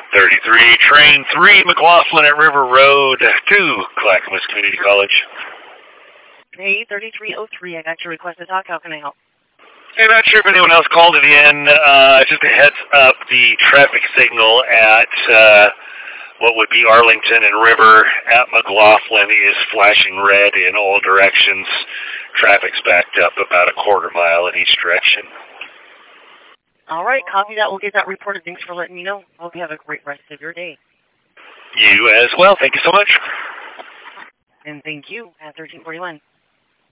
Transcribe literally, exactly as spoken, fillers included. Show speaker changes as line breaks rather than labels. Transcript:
thirty-three, train three, McLaughlin at River Road to Clackamas Community College.
Hey, thirty-three oh three, I got your request to talk. How can I help?
Hey, not sure if anyone else called it in. Uh, just a heads up, the traffic signal at uh, what would be Arlington and River at McLaughlin is flashing red in all directions. Traffic's backed up about a quarter mile in each direction.
All right, copy that. We'll get that reported. Thanks for letting me know. Hope you have a great rest of your day.
You as well. Thank you so much.
And thank you at thirteen forty-one.